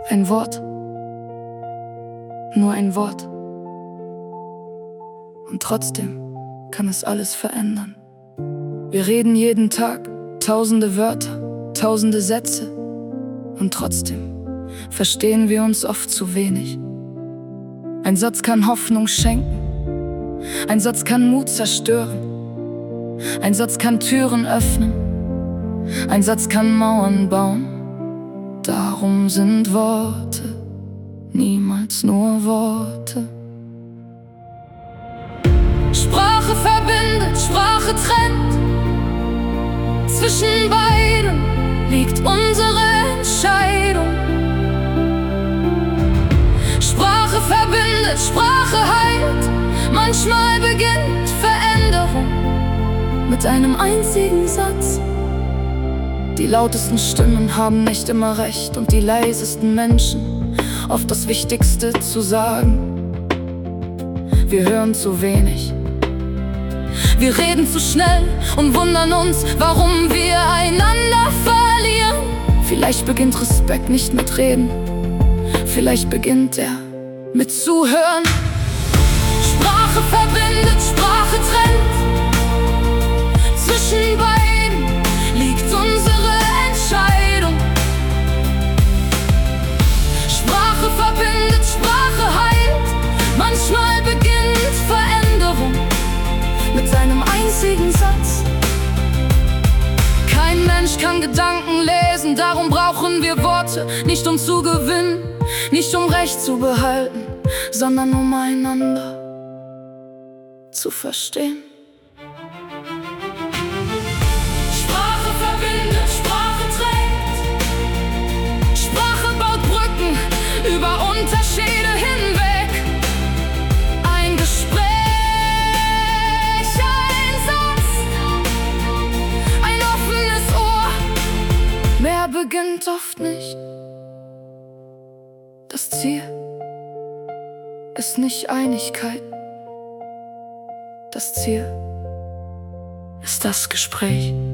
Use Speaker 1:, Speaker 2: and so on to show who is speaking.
Speaker 1: Ein Wort, nur ein Wort. Und trotzdem kann es alles verändern. Wir reden jeden Tag tausende Wörter, tausende Sätze. Und trotzdem verstehen wir uns oft zu wenig. Ein Satz kann Hoffnung schenken, ein Satz kann Mut zerstören, ein Satz kann Türen öffnen, ein Satz kann Mauern bauen. Darum sind Worte niemals nur Worte. Sprache verbindet, Sprache trennt. Zwischen beiden liegt unsere Entscheidung. Sprache verbindet, Sprache heilt. Manchmal beginnt Veränderung mit einem einzigen Satz. Die lautesten Stimmen haben nicht immer recht und die leisesten Menschen oft das Wichtigste zu sagen. Wir hören zu wenig, wir reden zu schnell und wundern uns, warum wir einander verlieren. Vielleicht beginnt Respekt nicht mit Reden, vielleicht beginnt er mit Zuhören. Sprache verbindet, Sprache trennt. Zwischen beiden liegt unsere Entscheidung. Sprache verbindet, Sprache heilt. Manchmal beginnt Veränderung mit einem einzigen Satz. Kein Mensch kann Gedanken lesen, darum brauchen wir Worte. Nicht um zu gewinnen, nicht um Recht zu behalten, sondern um einander zu verstehen. Sprache verbindet, Sprache trägt. Sprache baut Brücken über Unterschiede hinweg. Ein Gespräch, ein Satz, ein offenes Ohr. Mehr beginnt oft nicht. Das Ziel ist nicht Einigkeit. Das Ziel ist das Gespräch.